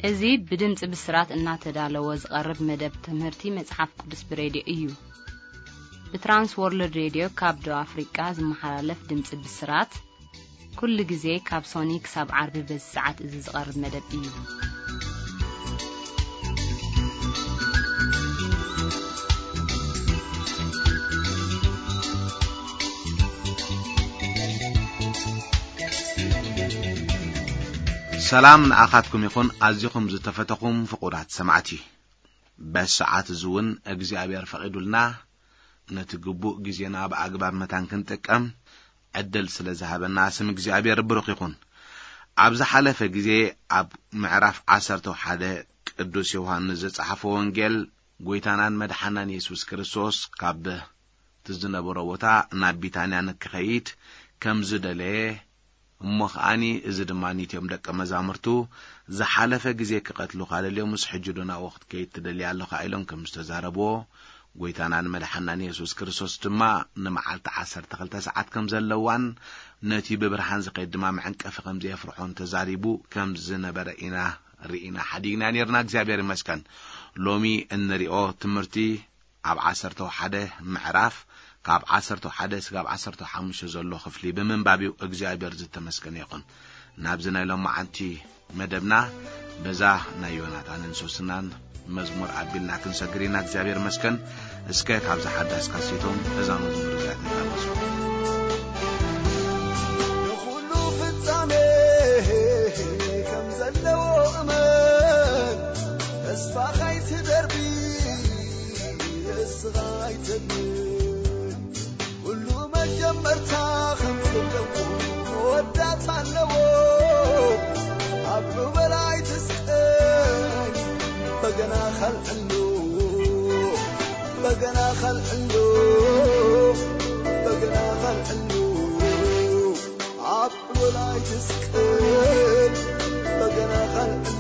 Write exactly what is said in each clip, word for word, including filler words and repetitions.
እዚህ በድምጽ ብስራት እናተዳለው ዝቀርብ መደብ ትምህርቲ መጽሐፍ ቅዱስ በሬዲዮ እዩ በትራንስ ወርልድ ሬዲዮ ካብዶ አፍሪካ ዝመሐላለፍ ድምጽ ብስራት ኩሉ ጊዜ ካብ ሶኒክ ሳብ ዓርብ በሰዓት እዚ ዝቀርብ መደብ እዩ ሰላም ንአኻትኩም ይኹን አዝኹም ዝተፈተኹም ፍቁራት ሰማዕቲ በሰዓት ዝውን እግዚአብሔር ፈቅዱልና ነትግቡእ ጊዜና በአግባብ መታን ክንጥቀም ዕድል ስለዝሃበና ስም እግዚአብሔር ብሩኽ ይኹን አብዛ ሓለፈ ጊዜ አብ ምዕራፍ ዓሰርተ ሓደ ቅዱስ ዮሐንስ ዘጻሐፈ ወንጌል ጎይታናን መድኃናን ኢየሱስ ክርስቶስ ካብ ትዝነበሮ ቦታ ናብ ቢታንያ ንክኸይድ ከም ዝደለየ እሞኻኒ እዚ ድማኒትዮም ደቀ መዛሙርቱ ዝሓለፈ ጊዜ ክቀትሉ ካለልዮም ምስ ሕጅዱና ወቅት ከይትደልያ ኣለኻ ኢሎም ከም ዝተዛረብዎ ጎይታናን መድኃናን ኢየሱስ ክርስቶስ ድማ ንመዓልቲ ዓሰርተ ክልተ ሰዓት ከም ዘለዋን ነቲ ብብርሃን ዝኸይድ ድማ መዕንቀፍ ከም ዘፍርሖን ተዛሪቡ ከም ዝነበረ ኢና ርኢና ሓዲግና ነርና እግዚአብሔር ይመስገን ሎሚ እንሪኦ ትምህርቲ ኣብ ዓሰርተ ሓደ ምዕራፍ ካብ ዓሰርተ ሓደ ስጋብ ዓሰርተ ሓሙሽተ ዘሎ ክፍሊ በመንባቢው እግዚአብሔር ዝተመስገነ ይኹን ናብዝናይሎም ማዓንቲ መደብና በዛ ናይ ዮናታንን ሶስናን መዝሙር አቢልና ክንሰግሪና እግዚአብሔር መስገን እስከ ካብዛ ሓዳስ ካሴቶም እዛ መዝሙር ዛት ተፈለሱ ሁሉ ፍጻሜ ከም ዘለዎ እመን ተስፋ ኻይት ደርቢ እስኻይት ሁሉ መጀመርታ ከም ዝገቡ ወዳት ኣለዎ አብሮ በላይ ተስቀኝ በገና ኸልዕሉ በገና ኸልዕሉ በገና ኸልዕሉ አብሮ በላይ ተስቀኝ በገና ኸልዕሉ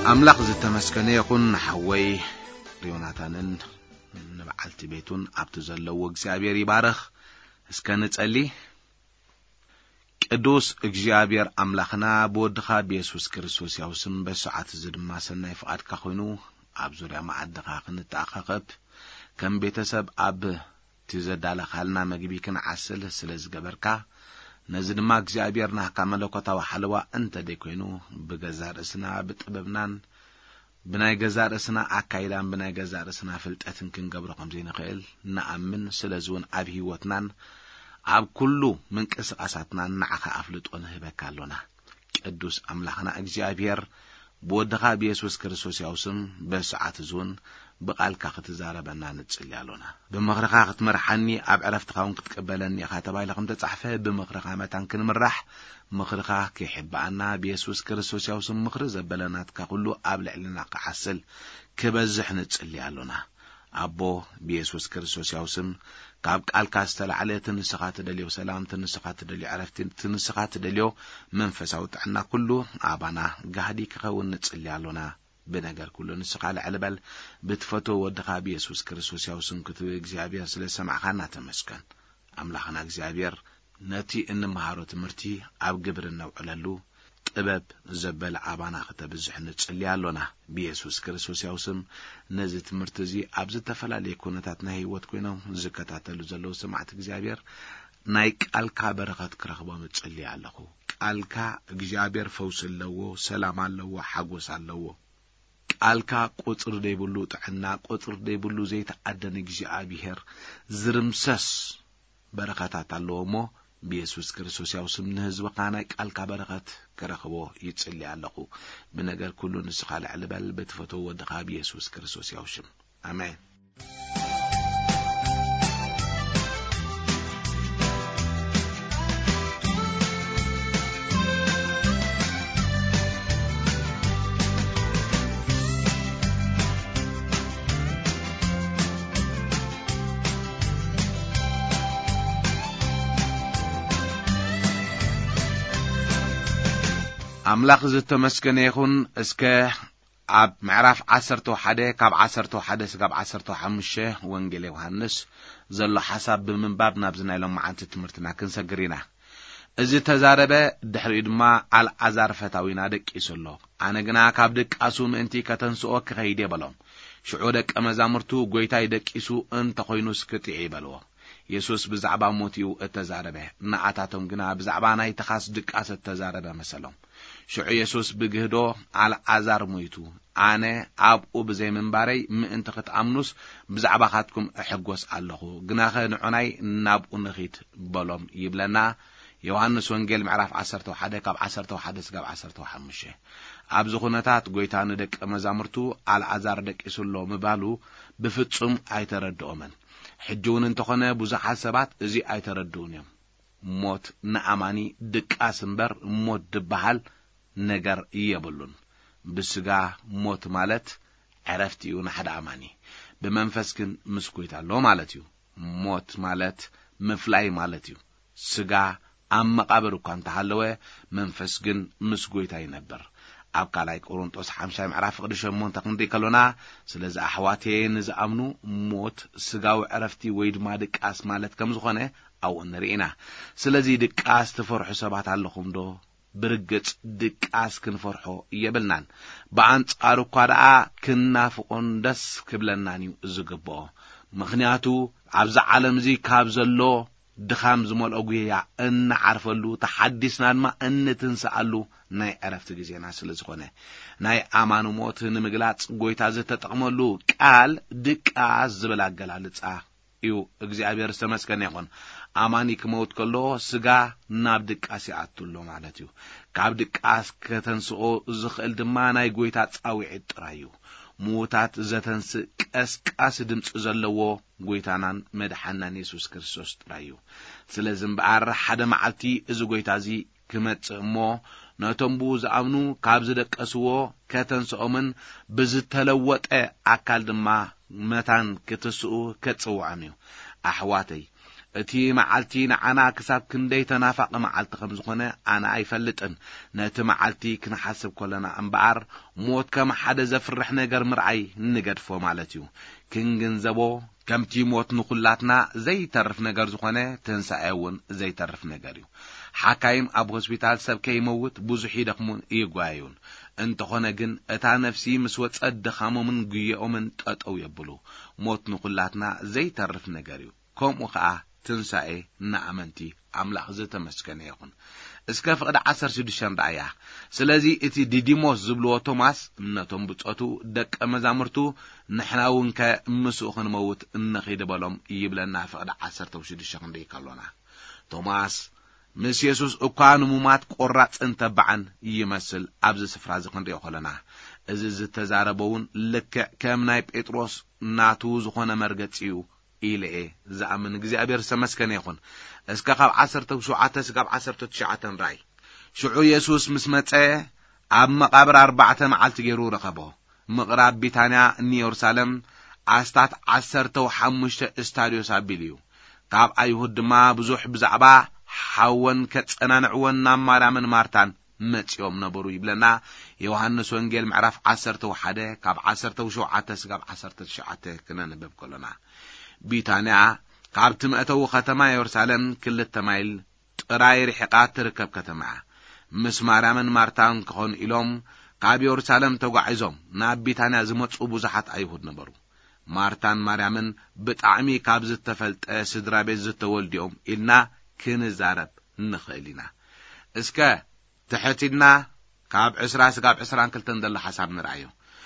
أملاق زتمسكن يكون حوي ريوناتانن نبعلت بيتون أبتزلو وغزابير يبارخ اسكنت ألي قدوس እግዚአብሔር አምላኽና በወድኻ በኢየሱስ ክርስቶስ ያውስም በሰዓት ዝድማ ሰናይ ፍቃድ ካኾይኑ ኣብ ዙርያ ማዕድኻ ክንተኣኻኸብ ከም ቤተሰብ ኣብ ትዘዳለኻልና መግቢ ክንዓስል ስለ ዝገበርካ ነዚ ድማ እግዚአብሔርና ካመለኮታው ሓለዋ እንተ ደይኮይኑ ብገዛ ርእስና ብጥበብናን ብናይ ገዛ ርእስና ኣካይዳን ብናይ ገዛ ርእስና ፍልጠትን ክንገብሮ ከም ዘይንኽእል ንኣምን ስለዝውን ኣብ ህይወትናን ኣብ ኩሉ ምንቅስቃሳትና ንዓኻ ኣፍልጦን ህበካሎና ቅዱስ አምላኽና እግዚአብሔር በወድኻ በኢየሱስ ክርስቶስ ያውስም በሰዓት ዙን በቃልካ ክትዛረበና ንጽልያሎና በመኽረኻ ክትመርሐኒ ኣብ ዕረፍትኻውን ክትቀበለኒ ኢኻ ተባይለኸም ተጻሕፈ በመኽረኻ መታን ክንምራሕ መኽረኻ ክሕባአና በኢየሱስ ክርስቶስ ያውስም ምኽሪ ዘበለናትካ ሁሉ ኣብ ልዕልና ክዓስል ክበዝሕ ንጽልያሎና አቦ በኢየሱስ ክርስቶስ ያውስም ካብ ቃልካ ዝተላዕለ ትንስኻት ደልዮ ሰላም ትንስኻት ደልዮ ዕረፍት ትንስኻት ደልዮ መንፈሳዊ ጥዕና ኩሉ አባና ጋህዲ ክኸውን ንጽልያሎና በነገር ኩሉ ንስኻ ለዕልበል ብትፈቶ ወድኻ በኢየሱስ ክርስቶስ ያውስም ክትብ እግዚአብሔር ስለ ሰማዕኻና ተመስገን አምላኽና እግዚአብሔር ነቲ እንመሃሮ ትምህርቲ ኣብ ግብር ነውዕለሉ ጥበብ ዘበል አባና ከተብዝሕ ንጽልያሎና በኢየሱስ ክርስቶስ ያውስም ነዚ ትምህርቲ እዚ ኣብ ዝተፈላልየ ኩነታትና ህይወት ኮይኖም ዝከታተሉ ዘለው ሰማዕት እግዚአብሔር ናይ ቃልካ በረኸት ክረኽቦም ጽልያለኹ ቃልካ እግዚአብሔር ፈውስ ኣለዎ ሰላም ኣለዎ ሓጎስ ኣለዎ ቃልካ ቁጥር ደይብሉ ጥዕና ቁጥር ደይብሉ ዘይተዓደነ እግዚአብሔር ዝርምሰስ በረኸታት ኣለዎሞ በኢየሱስ ክርስቶስ ያውስም ንህዝብኻ ናይ ቃልካ በረኸት ክረኽቦ ይጽልያለኹ በነገር ኩሉ ንስኻ ለዕልበል በትፈቶ ወድኻ በኢየሱስ ክርስቶስ ያውስም አሜን አምላኽ ዝተመስገነ ይኹን እስከ ኣብ ምዕራፍ ዓሰርተ ሓደ ካብ ዓሰርተ ሓደ እስካብ ዓሰርተ ሓሙሽተ ወንጌል ዮሐንስ ዘሎ ሓሳብ ብምንባብ ናብ ዝናይሎም መዓልቲ ትምህርትና ክንሰግሪና እዚ ተዛረበ ድሕሪ ድማ አልዓዛር ፈታዊና ደቂሱሎ ኣነ ግና ካብ ደቃሱ ምእንቲ ከተንስኦ ክኸይድ የበሎም ሽዑ ደቀ መዛሙርቱ ጎይታ ይደቂሱ እንተ ኮይኑስ ክትዒ ይበልዎ ኢየሱስ ብዛዕባ ሞትዩ እተዛረበ ንኣታቶም ግና ብዛዕባ ናይ ተኻስ ድቃስ እተዛረበ መሰሎም ሽዑ ኢየሱስ ብግህዶ አልዓዛር ሞይቱ ኣነ ኣብኡ ብዘይ መንባረይ ምእንቲ ክትኣምኑስ ብዛዕባ ኻትኩም እሕጎስ ኣለኹ ግናኸ ንዑናይ ናብኡ ንኺድ በሎም ይብለና ዮሐንስ ወንጌል ምዕራፍ ዓሰርተ ሓደ ካብ ዓሰርተ ሓደ እስካብ ዓሰርተ ሓሙሽተ ኣብዚ ኩነታት ጎይታ ንደቀ መዛሙርቱ አልዓዛር ደቂሱሎ ምባሉ ብፍጹም ኣይተረድኦምን ሕጂውን እንተኾነ ብዙሓት ሰባት እዚ ኣይተረድኡን እዮም ሞት ንኣማኒ ድቃስ እምበር ሞት ድበሃል ነገር የብሉን ብስጋ ሞት ማለት ዕረፍት እዩ ንሓደ ኣማኒ ብመንፈስ ግን ምስ ጎይታ ኣሎ ማለት እዩ ሞት ማለት ምፍላይ ማለት እዩ ስጋ ኣብ መቃብር እኳ እንተሃለወ መንፈስ ግን ምስ ጎይታ ይነብር ኣብ ካልኣይ ቆሮንጦስ ሓምሻይ ምዕራፍ ቅዱስ ክንሪ ከሎና ስለዚ ኣሕዋቴ ንዝኣምኑ ሞት ስጋዊ ዕረፍቲ ወይ ድማ ድቃስ ማለት ከም ዝኾነ ኣው ንሪኢና ስለዚ ድቃስ ትፈርሑ ሰባት ኣለኹም ዶ ብርግጽ ድቃስ ክንፈርሖ የብልናን በአንጻሩ እኳ ደኣ ክናፍቆን ደስ ክብለናን እዩ ዝግብኦ ምክንያቱ ኣብዚ ዓለም እዚ ካብ ዘሎ ድኻም ዝመልኦ ጉያ እናዓርፈሉ ተሐዲስና ድማ እንትንስኣሉ ናይ ዕረፍቲ ግዜና ስለ ዝኾነ ናይ ኣማኑ ሞት ንምግላጽ ጎይታ ዝተጠቕመሉ ቃል ድቃስ ዝብል ኣገላልጻ እዩ እግዚአብሔር ዝተመስገነ ይኹን ኣማኒ ክመውት ከሎ ስጋ ናብ ድቃስ ይኣትሎ ማለት እዩ ካብ ድቃስ ከተንስኦ ዝኽእል ድማ ናይ ጎይታ ጻዊዕ ጥራዩ موتات زتنس قسقاس دمص زلوو ጎይታናን መድሓናን ኢየሱስ ክርስቶስ ጥራዩ ስለዝም በአር ሓደ ማዓልቲ እዚ ጎይታዚ ክመጽሞ ነቶምቡ ዝኣምኑ ካብ ዝደቀስዎ ከተንስኦምን ብዝተለወጠ አካል ድማ መታን ክትስኡ ከጽዋዕሚው አሕዋተይ اتي معلتي نعنا كساب كندي تنافق معلت خمس خونه انا ايفلطن نت معلتي كنحسب كلنا انبار موت كما حدا زفرح نجر مرعي نقدفو مالتيو كنغنزبو كمتي موت نخلاتنا زي ترف نجر زخونه تنسايون زي ترف نجريو حكايم اب هوسبيتال سب كيموت بوزح يدخمون يغوايون انت خونه جن اتا نفسي مسوت ادخامو من غيومن ططو يبلو موت نخلاتنا زي ترف نجريو كوم وخا تنساي نعمنتي املاح زتمسكن يكون اسكا فقد عشر سدشان دايا سلازي اتي ديديموس زبلو توماس نتوم بصوتو دق مزامرتو نحناون كمسو خنموت انخيد بالهم يبلنا فقد عشر سدشان داي كالونا توماس مس يسوس اكانو مومات قراص انتبعن يمثل ابز سفرا زخن ريو خلنا از زتزاربون لك كمناي بيتروس ناتو زخونه مرغصيو إلى زعمن እግዚአብሔር ሰመስከነ ይኹን እስከ ካብ عشرة وشوعة እስከ عشرة وتسعة راي شعو يسوس مسمፀ ኣብ መቃብር أربعة መዓልቲ ገይሩ ረኸቦ ምቕራብ ቢታንያ ኒውዮርሳሌም ኣስታት عشرة وخمسة እስታዲዮስ ኣቢልዩ ካብ ኣይሁድ ድማ ብዙሕ ብዛዕባ ሓወን ከጸናንዕወን ናብ ማርያምን ማርታን መጽዮም ነበሩ ይብለና ዮሐንስ ወንጌል ምዕራፍ عشرة وواحد ካብ عشرة وشوعة እስከ عشرة وتسعة ክነንበብ ከለና ቢታንያ ካብ ትምእተው ከተማ ኢየሩሳሌም ክልተ ማይል ጥራይ ርሕቃት ትርከብ ከተማ ምስ ማርያምን ማርታን ክኾን ኢሎም ካብ ኢየሩሳሌም ተጓዒዞም ናብ ቢታንያ ዝመጹ ብዙሓት ኣይሁድ ነበሩ ማርታን ማርያምን ብጣዕሚ ካብ ዝተፈልጠ ስድራ ቤት ዝተወልዲኦም ኢልና ክንዛረብ ንኽእሊና እስከ ትሕቲና ካብ عشرة እስከ عشرة وكلتን ዘሎ ሓሳብ ንርአዮ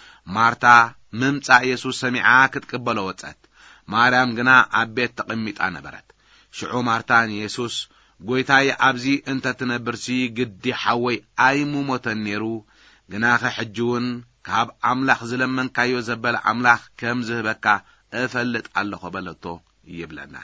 ማርታ ምምጻእ ኢየሱስ ሰሚዓ ክትቀበሎ ወጻት ማርያም ግና አቤት ተቀሚጣ ነበረት ሽዑ ማርታን ኢየሱስ ጎይታዬ አብዚ እንተ ትነብርሲ ግዲ ሓወይ አይሙ ሞተን ነሩ ግና ከሕጅውን ካብ አምላኽ ዝለመንካዮ ዘበለ አምላኽ ከም ዝህበካ እፈልጥ ኣለኹ በለቶ ይብለና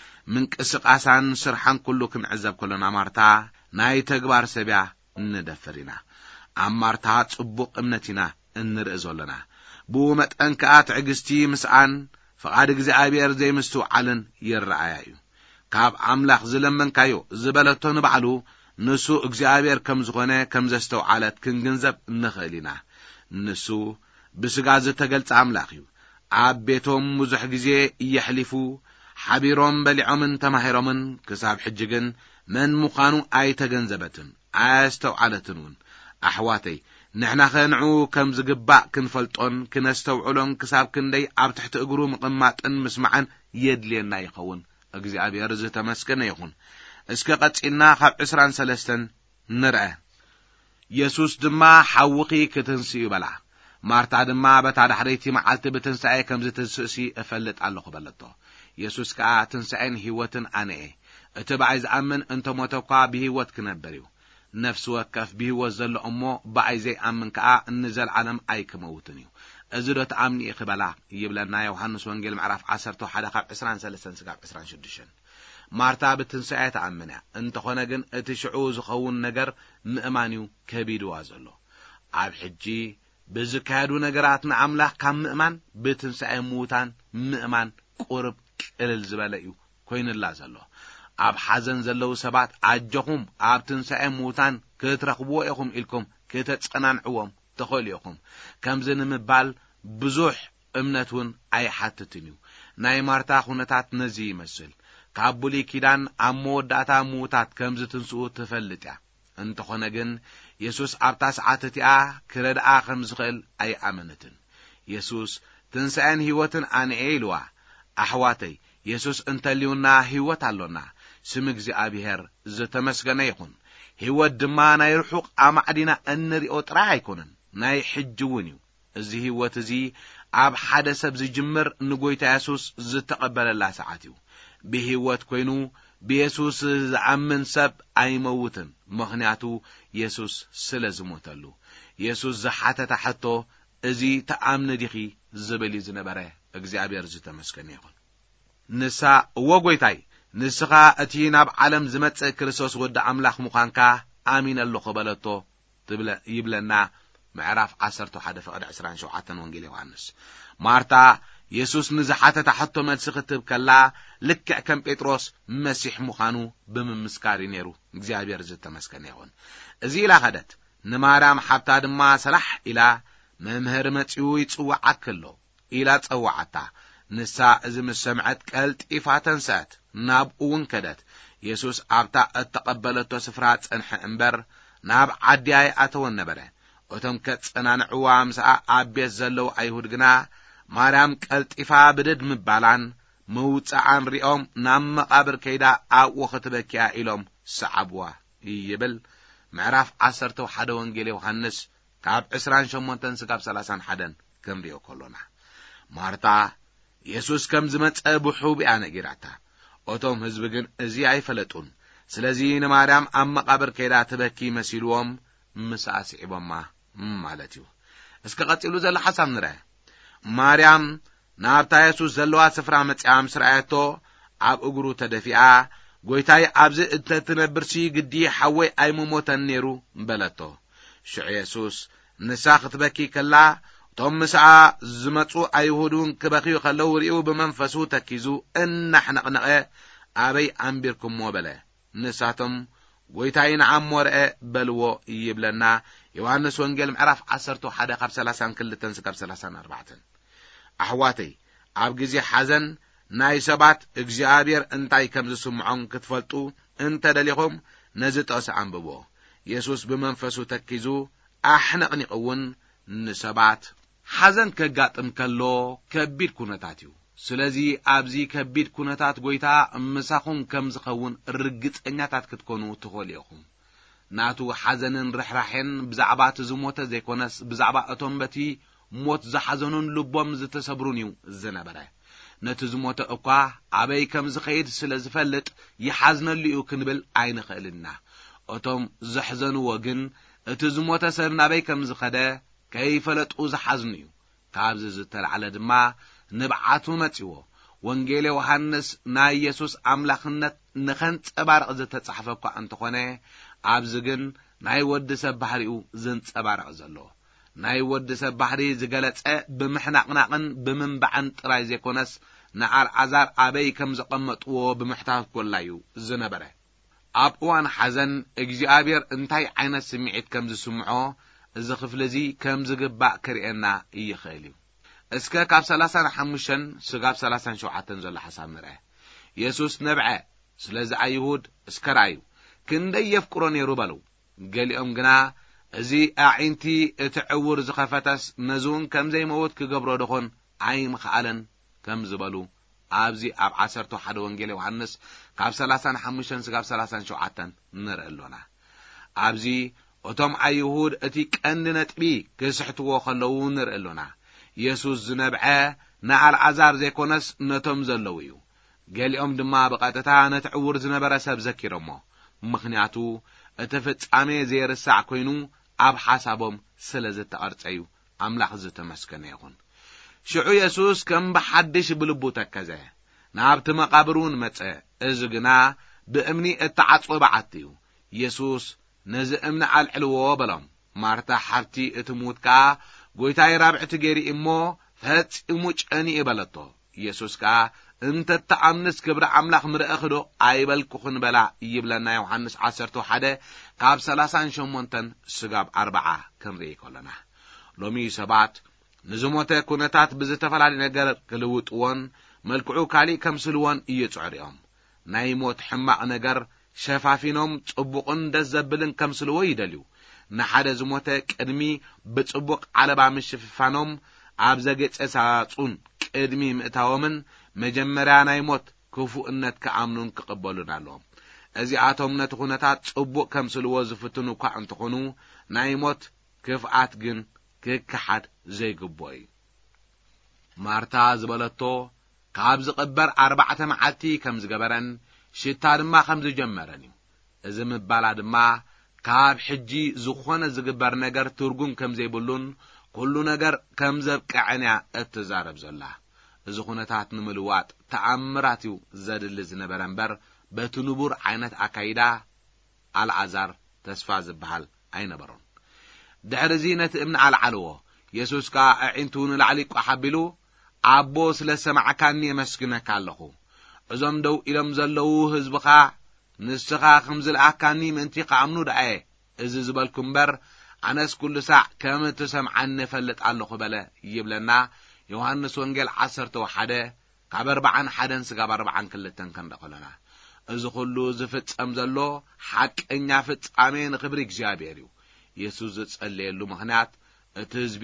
ምንቅስቃሳን ስርሓን ኩሉ ክንዕዘብ ከለና ማርታ ናይ ተግባር ሰብያ እንደፈሪና ኣብ ማርታ ጽቡቕ እምነቲና እንርኢ ዘለና ብመጠን ከኣ ትዕግስቲ ምስኣን فقاد እግዚአብሔር ዘይምስቱ ዓለን ይራአያዩ ካብ አምላኽ ዝለመንካዮ ዝበለቶን ባዕሉ ንሱ እግዚአብሔር ከም ዝኾነ ከም ዘስተው ዓለት ክንግንዘብ ንኽእሊና ንሱ ብስጋ ዝተገልጸ አምላኽ እዩ ኣብ ቤቶም ብዙሕ ግዜ ይሕሊፉ ሓቢሮም በሊዖምን ተማሂሮምን ክሳብ ሕጂ ግን መን ምዃኑ ኣይተገንዘበትን ኣስተው ዓለትን ኣሕዋተይ نحنا خنعو كم زقباء كنفلطون كنستوعلون كساب كندي عب تحت اقرو مقماتن مسمعن يدلينا يخون እግዚአብሔር ዝተመስገነ ይሁን እስከ ቀጽና ካብ عشرة وثلاثة نرأى ኢየሱስ ድማ ሓውኺ ክትንሲ ይበላ ማርታ ድማ በታዳሕረይቲ መዓልቲ በትንሳኤ ከም ዝተንስሲ እፈልጥ ኣለኹ በለቶ ኢየሱስ ከዓ ትንሳኤን ህይወትን ኣነኤ እቲ በዓይ ዝኣምን እንተ ሞተኳ ብህይወት ክነበርዩ نفس وكف به وزل أمه بعيزي أمن كأ النزل عالم أي كموتني أزدت أمني إقبالا يبلنا يوحنس وانجيل معرف عشرة حلقة عشرة ثلاثة سقاب عشرة شدشن مارتا بتنسعت أمنا أنت خنجن أتشعوز خون نجر مأمانيو كبير وازلو عب حجي بزكادو نجراتنا عمله كم مأمان بتنسع موتان مأمان قرب إلى الزباليو كوين اللازلو ኣብ ሓዘን ዘለው ሰባት ኣጀኹም ኣብ ትንሳኤ ሙታን ክትረኽብዎ ኢኹም ኢልኩም ክትጸናንዕዎም ተኸእልኩም ከምዚ ንምባል ብዙሕ እምነቱን ኣይሓትትን እዩ ናይ ማርታ ኩነታት ነዚ ይመስል ካብ ብሉይ ኪዳን ኣብ መወዳእታ ሙታት ከምዚ ትንስኡ ትፈልጥ እያ እንተኾነ ግን ኢየሱስ ኣብታ ሰዓት እቲኣ ክረድኣ ከም ዝኽእል ኣይኣመነትን ኢየሱስ ትንሳኤን ህይወትን ኣነኤ ኢልዋ ኣሕዋተይ ኢየሱስ እንተልዩና ህይወት ኣሎና ስም እግዚአብሔር ዝተመስገነ ይኹን ህይወት ድማ ናይ ርሑቕ ኣማዕዲና እንሪኦ ጥራይ ኣይኮነን ናይ ሕጅውን እዩ እዚ ህይወት እዚ ኣብ ሓደ ሰብ ዝጅምር ንጎይታ ኢየሱስ ዝተቀበለላ ሰዓት እዩ ብህይወት ኮይኑ ብኢየሱስ ዝኣምን ሰብ ኣይመውትን ምኽንያቱ ኢየሱስ ስለ ዝሞተሉ ኢየሱስ ዝሓተተ ሕቶ እዚ ተኣምነ ዲኺ ዝብል ዝነበረ እግዚአብሔር ዝተመስገነ ይኹን ንሳ ወጎይታይ ንስኻ እቲ ናብ ዓለም ዝመጽእ ክርስቶስ ወዲ ኣምላኽ ምዃንካ ኣሚን ኣለኹ በለቶ ትብለ ይብለና ምዕራፍ عشرة وواحد فقد عشرة وسبعة ወንጌል ዮሐንስ ማርታ يسوس نزحته تحطو ملس ختب كلا لكع كم بطرس مسيح مخانو بممسكاري نيرو እግዚአብሔር ዝተመስገነ ይሁን እዚ ላ ኸደት ንማርያም ሓብታ ድማ ሰላሕ ኢላ መምህር መጽኡ ይጽዋዓከሎ ኢላ ጸዋዓታ ንሳ እዚ መስምዐት ቀልጢፋ ተንሳት ናብኡን ከደት ኢየሱስ ኣብታ እተቀበለቶ ስፍራ ጸንሐ እምበር ናብ ዓዲያይ ኣተወን ነበረ እቶም ከጸናንዕዋ ምሳ ኣቤት ዘለው ኣይሁድ ግና ማርያም ቀልጢፋ ብድድ ምባላን መውጻዓን ሪኦም ናብ መቃብር ከይዳ ኣብ ወኽትበኪያ ኢሎም ሰዓብዋ ይብል ምዕራፍ ዓሰርተ ሓደ ወንጌል ዮሐንስ ካብ عشرين وثمانية ስጋብ ثلاثين وواحد ከምሪኦ ኮሎና ማርታ ኢየሱስ ከም ዝመጸ ብሑብያ ነጊራታ እቶም ህዝብ ግን እዚ ኣይፈለጡን ስለዚ ንማርያም ኣብ መቃብር ከይዳ ትበኪ መሲልዎም ምሳሲዕቦማ ማለት እዩ እስከ ቀጽሉ ዘለ ሓሳብ ንርአ ማርያም ናብታ ኢየሱስ ዘለዋ ስፍራ መጽያም ስራየቶ ኣብ እግሩ ተደፊኣ ጎይታይ ኣብዚ እተትነብርሲ ግዲ ሓወይ ኣይሞሞተን ነይሩ በለቶ ሽዑ ኢየሱስ ንሳ ክትበኪ ከላ ቶም ምስዓ ዝመጹ ኣይሁዱን ክበኺዩ ከለው ሪኡ ብመንፈሱ ተኪዙ እናሕነቕነቐ ኣበይ ኣንቢርኩሞ በለ ንሳቶም ጎይታይ ንዓሞርአ በልዎ ይብለና ዮሐንስ ወንጌል ምዕራፍ ዓሰርተ ሓደ ካብ ሰላሳ ወክልተ እስካብ ሰላሳ ወኣርባዕተ ኣሕዋተይ ኣብ ግዜ ሓዘን ናይ ሰባት እግዚአብሔር እንታይ ከም ዝስምዖም ክትፈልጡ እንተደሊኹም ነዚ ጠቅሲ አንብቦ ኢየሱስ ብመንፈሱ ተኪዙ ኣሕነቕኒቕውን ንሰባት ሓዘን ከጋጥም ከሎ ከቢድ ኩነታት እዩ ስለዚ ኣብዚ ከቢድ ኩነታት ጎይታ ምሳኹም ከም ዝኸውን ርግጠኛታት ክትኮኑ ትኾልኢኹም ናቱ ሓዘንን ርሕራሕን ብዛዕባ ዝሞተ ዘይኮነስ ብዛዕባ እቶም በቲ ሞት ዝሓዘኑን ልቦም ዝተሰብሩን እዩ ዝነበረ ነቲ ዝሞተ እኳ ኣበይ ከም ዝኸይድ ስለ ዝፈልጥ ይሓዝነሉ እዩ ክንብል ኣይንኽእልና እቶም ዝሕዘንዎ ግን እቲ ዝሞተ ሰብ ናበይ ከም ዝኸደ ከይፈለጡ ዝሓዝኑ እዩ ካብዚ ዝተልዓለ ድማ ንብዓቱ መጽዎ ወንጌል ዮሐንስ ናይ ኢየሱስ ኣምላኽነት ንኸንጸባርቕ ዝተጻሕፈ እኳ እንተኾነ ኣብዚ ግን ናይ ወዲ ሰብ ባህሪኡ ዘንጸባርቕ ዘሎ ናይ ወዲ ሰብ ባህሪ ዝገለጸ ብምሕናቕናቕን ብምንባዕን ጥራይ ዘይኮነስ ንኣልዓዛር ኣበይ ከም ዘቐመጥዎ ብምሕታት ኮላዩ ዝነበረ ኣብ እዋን ሓዘን እግዚአብሔር እንታይ ዓይነት ስምዒት ከም ዝስምዖ እዚ ክፍሊ እዚ ከም ዝግባእ ክርኤና ይኽእል እዩ እስከ ካብ ሰላሳ ወሓሙሽተ ስጋብ ሰላሳ ወሸውዓተ ዘሎ ሓሳብ ንርአ ኢየሱስ ነብዐ ስለዚ ኣይሁድ እስከራዩ ክንደይ የፍቅሮ ነይሩ በሉ ገሊኦም ግና እዚ ኣዒንቲ እቲ ዕውር ዝኸፈተስ ነዙን ከም ዘይመውት ክገብሮ ደኾን ኣይምኽኣለን ከም ዝበሉ ኣብዚ ኣብ ዓሰርተ ሓደ ወንጌል ዮሐንስ ካብ ሰላሳ ወሓሙሽተ ስጋብ ሰላሳ ወሸውዓተ ንርአሎና ኣብዚ እቶም ኣይሁድ እቲ ቀንዲ ነጥቢ ክስሕትዎ ከለዉ ንርአሎና ኢየሱስ ዝነብዐ ንኣልዓዛር ዘይኮነስ ነቶም ዘለው እዩ ገሊኦም ድማ ብቐጥታ ነቲ ዕውር ዝነበረ ሰብ ዘኪሮሞ ምኽንያቱ እቲ ፍጻሜ ዘይርሳዕ ኮይኑ ኣብ ሓሳቦም ስለ ዝተቐርጸዩ ኣምላኽ ዝተመስገነ ይኹን ሽዑ ኢየሱስ ከም ብሓድሽ ብልቡ ተከዘ ናብቲ መቃብሩን መጸ እዚ ግና ብእምኒ እተዓጽወ በዓቲ እዩ ኢየሱስ ነዚ እምኒ ኣልዕልዎ በሎም ማርታ ሓብቲ እቲ ሙት ከዓ ጎይታይ ራብዕቲ ገይሪ እሞ ፈጺሙ ጨኒ ይበለቶ ኢየሱስ ከዓ እንተ ተኣምንስ ክብሪ ኣምላኽ ምርአኽዶ ኣይበልኩኽን በላ ይብለና ዮሐንስ ዓሰርተ ሓደ ካብ ሰላሳ ወሸሞንተ ስጋብ ኣርባዓ ክንርኢ ከለና ሎሚ ሰባት ንዝሞተ ኩነታት ብዝተፈላለየ ነገር ክልውጥዎን መልክዑ ካሊእ ከምስልዎን እየጽዕሪኦም ናይ ሞት ሕማቕ ነገር ሸፋፊኖም ጽቡቕን ደስ ዘብልን ከምስልዎ ይደልዩ ንሓደ ዝሞተ ቅድሚ ብጽቡቕ ዓለባ ምሽፍፋኖም ኣብ ዘገጸ ሳጹን ቅድሚ ምእታዎምን መጀመርያ ናይ ሞት ክፉእነት ከኣምኑን ክቕበሉን ኣለዎም እዚኣቶም ነቲ ኩነታት ጽቡቕ ከምስልዎ ዝፍትኑ እኳ እንትኾኑ ናይ ሞት ክፍኣት ግን ክክሓድ ዘይግብኦ እዩ ማርታ ዝበለቶ ካብ ዝቕበር ኣርባዕተ መዓልቲ ከም ዝገበረን ሽታ ድማ ከም ዝጀመረን እዩ እዚ ምባላ ድማ ካብ ሕጂ ዝኾነ ዝግበር ነገር ትርጉም ከም ዘይብሉን ኩሉ ነገር ከም ዘብቅዐንያ እትዛረብ ዘላ እዚ ኩነታት ንምልዋጥ ተኣምራት እዩ ዘድሊ ዝነበረ እምበር በቲ ንቡር ዓይነት ኣካይዳ ኣልዓዛር ተስፋ ዝበሃል ኣይነበሮን ድሕሪ እዚ ነቲ እምኒ ኣልዓልዎ ኢየሱስ ከዓ ኣዒንቱ ንላዕሊ ቋሓቢሉ አቦ ስለሰማዕካኒ መስግነካ ኣለኹ እዞም ደው ኢሎም ዘለው ህዝብኻ ንስኻ ከምዝልኣካኒ ምንቲ ከኣምኑ ደአየ እዚ ዝበልኩም በር ኣነስ ኩሉ ሳዕ ከም እትሰምዓኒ ፈልጥ ኣለኹ በለ ይብለና ዮሐንስ ወንጌል ዓሰርተ ሓደ ካብ ኣርባዓን ሓደን ስጋብ ኣርባዓን ክልተን ከንደኸለና እዚ ሁሉ ዝፍጸም ዘሎ ሓቀኛ ፍጻሜ ንኽብሪ እግዚአብሔር እዩ ኢየሱስ ዝጸለየሉ ምኽንያት እቲ ህዝቢ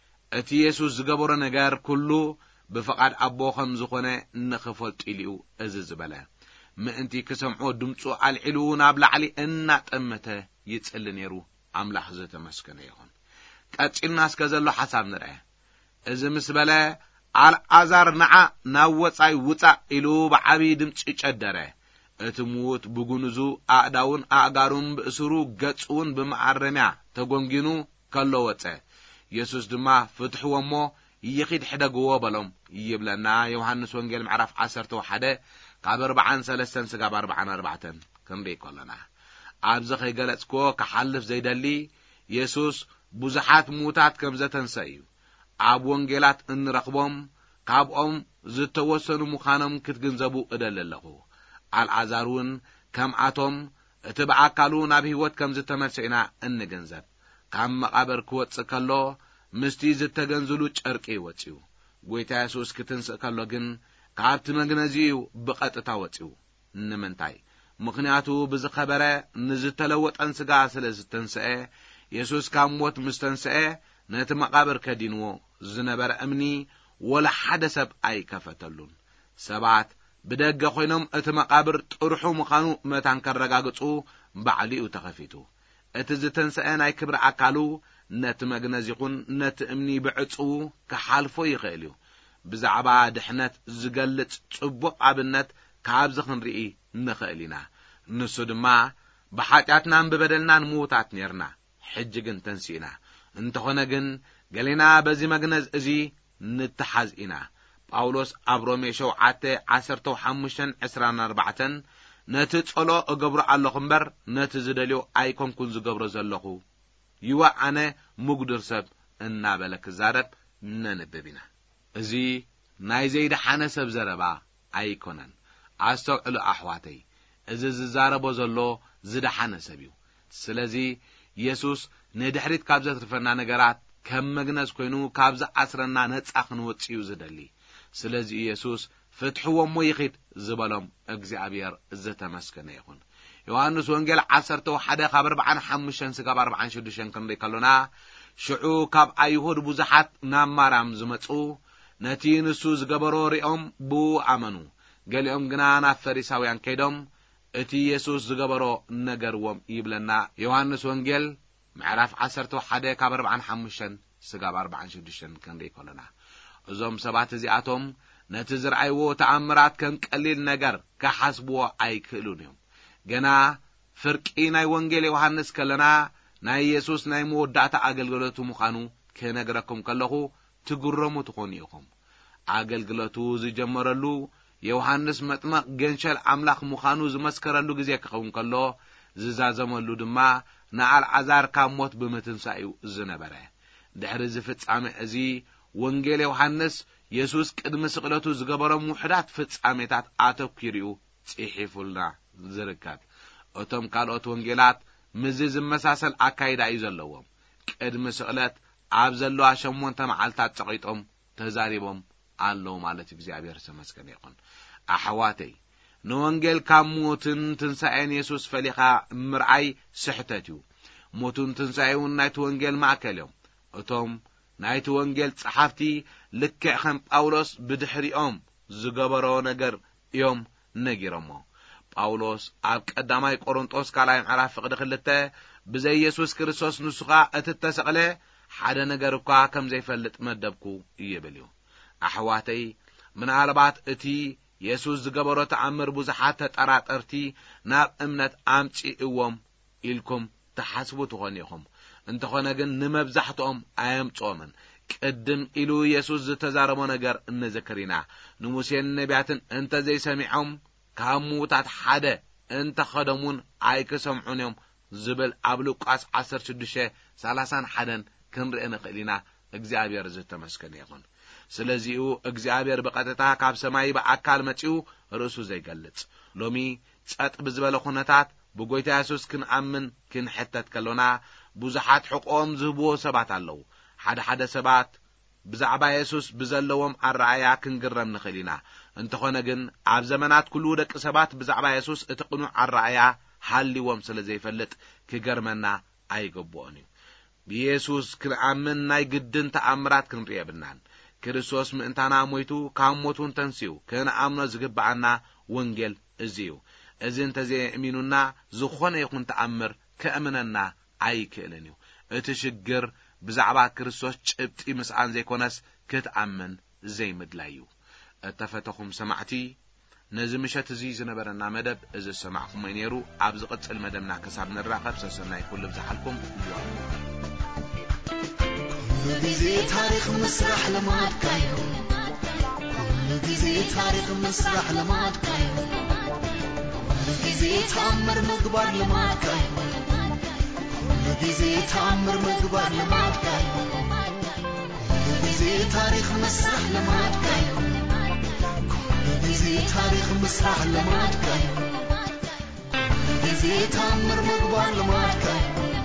እቲ ኢየሱስ ዝገበሮ ነገር ኩሉ ብፈቃድ አቦ ከም ዝኾነ ንኽፈልጡ ኢልዩ እዚ ዝበለ ምእንቲ ክሰምዖ ድምፁ አልዒሉ ናብ ላዕሊ እናጠመተ ይጽሊ ነይሩ አምላኽ ዝተመስገነ ይኹን ቀጭና እስከ ዘሎ ሓሳብ ንርአ እዚ ምስ በለ አልዓዛር ነዓ ናብ ወጻይ ውፃእ ኢሉ ብዓቢ ድምፂ ጨደረ እቲ ሙት ብጉንዙ ኣእዳውን ኣእጋሩን ብእስሩ ገጹን ብመዓረምያ ተጎንጊኑ ከሎ ወፀ ኢየሱስ ድማ ፍትሕዎሞ ይኺድ ሕደግዎ በሎም ይብለና ዮሐንስ ወንጌል ምዕራፍ ዓሰርተ ሓደ ካብ ኣርባዓን ሰለስተን ስጋብ ኣርባዓን ኣርባዕተን ክንርኢ ከለና ኣብዚ ኸይገለጽኮ ክሓልፍ ዘይደሊ ኢየሱስ ብዙሓት ሙታት ከም ዘተንስአ እዩ ኣብ ወንጌላት እንረኽቦም ካብኦም ዝተወሰኑ ምዃኖም ክትግንዘቡ እደሊ ኣለኹ አልዓዛር እውን ከምኣቶም እቲ ብኣካሉ ናብ ህይወት ከም ዝተመልሰ ኢና እንገንዘብ ካብ መቃብር ክወፅእ ከሎ ምስቲ ዝተገንዝሉ ጨርቂ ወፂኡ ጐይታ ኢየሱስ ክትንስእ ከሎ ግን ካብቲ መግነዚኡ ብቐጥታ ወፂኡ ንምንታይ ምኽንያቱ ብዝኸበረ ንዝተለወጠን ስጋ ስለ ዝተንስአ ኢየሱስ ካብ ሞት ምስ ተንስአ ነቲ መቃብር ከዲንዎ ዝነበረ እምኒ ወላ ሓደ ሰብ ኣይከፈተሉን ሰባት ብደገ ኮይኖም እቲ መቃብር ጥርሑ ምዃኑ መታን ከረጋግጹ ባዕሊኡ ተኸፊቱ እቲ ዝተንስአ ናይ ክብሪ ኣካሉ ነቲ መግነዚ ይኹን ነቲ እምኒ ብዕፁው ክሓልፎ ይኽእል እዩ ብዛዕባ ድሕነት ዝገልጽ ጽቡቕ ኣብነት ካብዚ ክንርኢ ንኽእል ኢና ንሱ ድማ ብሓጢአትናን ብበደልናን ሙታት ነርና ሕጂ ግን ተንሲእና እንተኾነ ግን ገሊና በዚ መግነዝ እዚ ንተሓዝ ኢና ጳውሎስ ኣብ ሮሜ ሸውዓተ ዓሰርተ ሓሙሽተን ዕስራን ኣርባዕተን ነቲ ጸሎ እገብሮ ኣለኹ እምበር ነቲ ዝደልዮ ኣይኮንኩን ዝገብሮ ዘለኹ ይዋ ኣነ ምጉድር ሰብ እናበለ ክዛረብ ነንብብ ኢና እዚ ናይ ዘይደሓነ ሰብ ዘረባ ኣይኮነን ኣስተውዕሉ ኣሕዋተይ እዚ ዝዛረቦ ዘሎ ዝደሓነ ሰብ እዩ ስለዚ ኢየሱስ ንድሕሪት ካብ ዘትርፈና ነገራት ከም መግነዝ ኮይኑ ካብ ዝኣስረና ነጻ ክንወፅዩ ዝደሊ ስለዚ ኢየሱስ ፍትሕዎሞ ይኺድ ዝበሎም እግዚአብሔር ዝተመስገነ ይኹን ዮሐንስ ወንጌል ዓሰርተ ሓደ ካብ ኣርባዓን ሓሙሽተን ስጋብ ኣርባዓን ሽዱሽተን ክንርኢ ከለና ሽዑ ካብ ኣይሁድ ብዙሓት ናብ ማርያም ዝመፁ ነቲ ንሱ ዝገበሮ ሪኦም ብኡ ኣመኑ ገሊኦም ግና ናብ ፈሪሳውያን ከይዶም እቲ ኢየሱስ ዝገበሮ ነገርዎም ይብለና ዮሐንስ ወንጌል ምዕራፍ ዓሰርተ ሓደ ካብ ኣርባዓን ሓሙሽተን ስጋብ ኣርባዓን ሽዱሽተን ክንርኢ ከለና እዞም ሰባት እዚኣቶም ነቲ ዝረኣይዎ ተኣምራት ከም ቀሊል ነገር ክሓስብዎ ኣይክእሉን እዮም ገና ፍርቂ ናይ ወንጌል ዮሐንስ ከለና ናይ ኢየሱስ ናይ መወዳእታ ኣገልግሎቱ ምዃኑ ክነግረኩም ከለኹ ትግረሙ ትኾኑ ኢኹም ኣገልግሎቱ ዝጀመረሉ ዮሐንስ መጥመቕ ገንሸል ኣምላኽ ምዃኑ ዝመስከረሉ ግዜ ክኸውን ከሎ ዝዛዘመሉ ድማ ንኣልዓዛር ካብ ሞት ብምትንሳኡ ዝነበረ ድሕሪ ዝፍጻሜ እዚ ወንጌል ዮሐንስ ኢየሱስ ቅድሚ ስቕለቱ ዝገበሮም ውሕዳት ፍጻሜታት ኣተኲሪኡ ጽሒፉልና ዝርከብ እቶም ካልኦት ወንጌላት ምዝ ዝመሳሰል ኣካይዳ እዩ ዘለዎም ቅድሚ ስቕለት ኣብ ዘለዋ ሸሞንተ መዓልታት ጸቂጦም ተዛሪቦም ኣለው ማለት እግዚአብሔር ተመስገነ ይኹን ኣሕዋተይ ንወንጌል ካብ ሞትን ትንሣኤን ኢየሱስ ፈሊኻ ምርኣይ ስሕተት እዩ ሞቱን ትንሣኤውን ናይቲ ወንጌል ማእከል እዮም እቶም ናይቲ ወንጌል ጸሓፍቲ ልክዕ ከም ጳውሎስ ብድሕሪኦም ዝገበሮ ነገር እዮም ነጊሮሞ ጳውሎስ ኣብ ቀዳማይ ቆሮንጦስ ካልኣይ ምዕራፍ ፍቅዲ ክልተ ብዘይ ኢየሱስ ክርስቶስ ንሱኻ እትተሰቕለ ሓደ ነገር እኳ ከም ዘይፈልጥ መደብኩ ይብል እዩ ኣሕዋተይ ምናልባት እቲ ኢየሱስ ዝገበሮ ተኣምር ብዙሓት ተጠራጠርቲ ናብ እምነት ኣምጪእዎም ኢልኩም ተሓስቡ ትኾኑ ኢኹም እንተኾነ ግን ንመብዛሕትኦም ኣየምጾምን ቅድም ኢሉ ኢየሱስ ዝተዛረቦ ነገር እንዘክሪና ንሙሴን ነቢያትን እንተ ዘይሰሚዖም ካብ ሙታት ሓደ እንተ ኸደሙን ኣይክሰምዑን እዮም ዝብል ኣብ ሉቃስ ዓሰርተ ሽዱሽተ ሰላሳ ሓደ ክንርኢ ንኽእል ኢና እግዚአብሔር ዝተመስገነ ይኹን ስለዚሁ እግዚአብሔር በቀጥታ ካብ ሰማይ በአካል መጪው ርእሱ ዘይገልጽ ሎሚ ጸጥ ብዝበለ ኩነታት ብጎይታ ኢየሱስ ክንአምን ክንሕተት ከሎና ብዙሓት ሕቆም ዝህብዎ ሰባት ኣለዉ ሓደ ሓደ ሰባት ብዛዕባ ኢየሱስ ብዘለዎም አርአያ ክንግረም ንኽእል ኢና እንተኾነ ግን ኣብ ዘመናት ኩሉ ደቂ ሰባት ብዛዕባ ኢየሱስ እቲ ቅኑዕ አርአያ ሓሊዎም ስለ ዘይፈልጥ ክገርመና ኣይገቦን እዩ ብኢየሱስ ክንአምን ናይ ግድን ተአምራት ክንርኢ የብልናን ክርስቶስ ምእንታና ሞይቱ ካብ ሞቱን ተንሲኡ ክንአምኖ ዝግባአና ወንጌል እዚዩ እዚ እንተዘይእሚኑና ዝኾነ ይኹን ተአምር ከእምነና ኣይክእልን እዩ እቲ ሽግር ብዛዕባ ክርስቶስ ጭብጢ ምስአን ዘይኮነስ ክትአምን ዘይምድላይ እዩ እተፈተኹም ሰማዕቲ ነዚ ምሸት እዚ ዝነበረና መደብ እዚ ሰማዕኩም ነይሩ ኣብ ዝቅጽል መደብና ክሳብ ንራኸብ ሰሰናይ ኩሉ ብዝሓልኩም ኩሉ ግዜ ታሪኽ ምስራሕ ለማድካዮ ኩሉ ግዜ ታሪኽ ምስራሕ ለማድካዮ ኩሉ ግዜ ተአምር ምግባር ለማድካዮ ኩሉ ግዜ ተአምር ምግባር ለማድካዮ ኩሉ ግዜ ታሪኽ ምስራሕ ለማድካዮ ኩሉ ግዜ ታሪኽ ምስራሕ ለማድካዮ ኩሉ ግዜ ተአምር ምግባር ለማድካዮ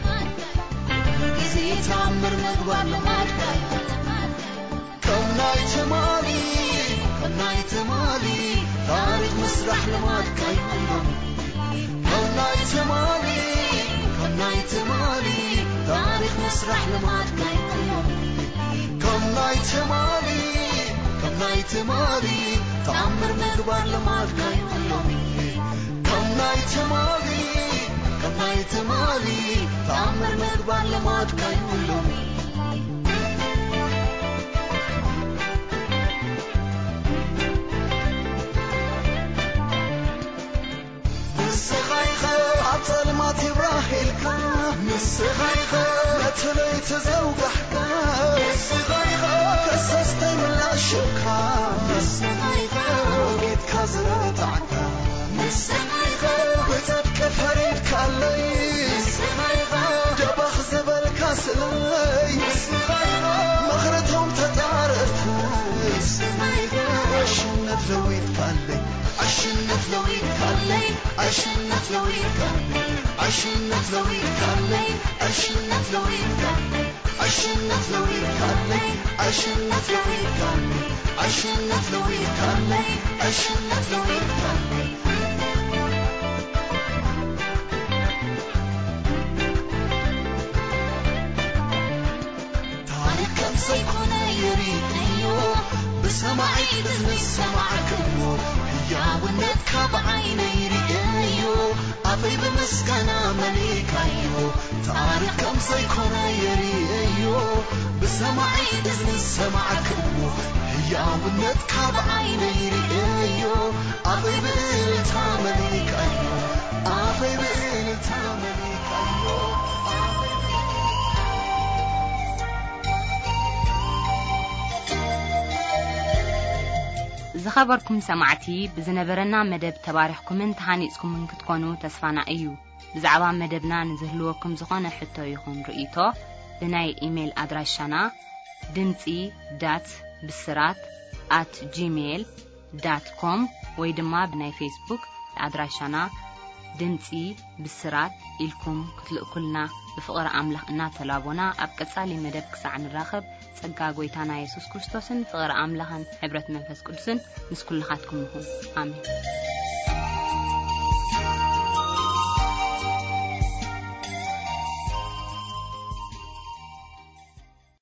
ጊዜ ተአምር ምግባር ለማድካዮ ከም ናይ ተማሊ ከም ናይ ተማሊ ታሪኽ ምስራሕ ለማድካዮ ከም ናይ ተማሊ ከም ናይ ተማሊ ታሪኽ ምስራሕ ለማድካዮ ከም ናይ ተማሊ ከም ናይ ተማሊ ተአምር ምግባር ለማድካዮ ከም ናይ ተማሊ ከም ናይ ተማሊ ተአምር ምግባር ለማድካዮ ንስኻይኸ ኣብ ጸልማት ይብራሂልካ ንስኻይኸ ነተለይ ተዘውጋሕካ ንስኻይኸ ከሰስተይ ምላሽካ ንስኻይኸ ጌትካ ዝረታዕካ ንስኻይኸ ብጽድቂ ፈሪድካለይ ንስኻይኸ ደባኽ ዝበልካ ስለይ ንስኻይኸ መኽረቶም ተጣረፍክ ንስኻይኸ አሽነት ለዊትካለይ አሽነት ለዊትካለይ አሽነት ለዊትካለይ አሽነት ለዊትካለይ አሽነት ለዊትካለይ አሽነት ለዊትካለይ አሽነት ለዊትካለይ አሽነት ለዊትካለይ አሽነት ለዊትካለይ ታሪክ ከም ዘይኮነ የሪእዮ ብሰማይ ብዝሰማዕክዮ ሕያውነትካ ብዓይነይ ሪእዮ ኣፈይ ብምስጋና መሊካዮ ታሪክ ከም ዘይኮነ የሪእዮ ብሰማይ ብዝሰማዕክዮ ሕያውነትካ ብዓይነይ ሪእዮ ኣፈይ ብእልልታ መሊካዮ ኣፈይ ብእልልታ መሊካዮ ዝኸበርኩም ሰማዕቲ ብዝነበረና መደብ ተባሪኽኩምን ተሃኒጽኩምን ክትኮኑ ተስፋና እዩ ብዛዕባ መደብና ንዝህልወኩም ዝኾነ ሕቶ ይኹን ርእይቶ ብናይ ኢሜል ኣድራሻና ድምፂ ዳት ብስራት ኣት ጂሜል ዳት ኮም ወይ ድማ ብናይ ፌስቡክ ኣድራሻና ድምፂ ብስራት ኢልኩም ክትልእኩልና ብፍቕሪ ኣምላኽ እናተላቦና ኣብ ቀጻሊ መደብ ክሳዕ ንራኸብ ጸጋ ጎይታና ኢየሱስ ክርስቶስን ፍቕሪ ኣምላኽን ሕብረት መንፈስ ቅዱስን ምስ ኩልኻትኩም ይኹን ኣሜን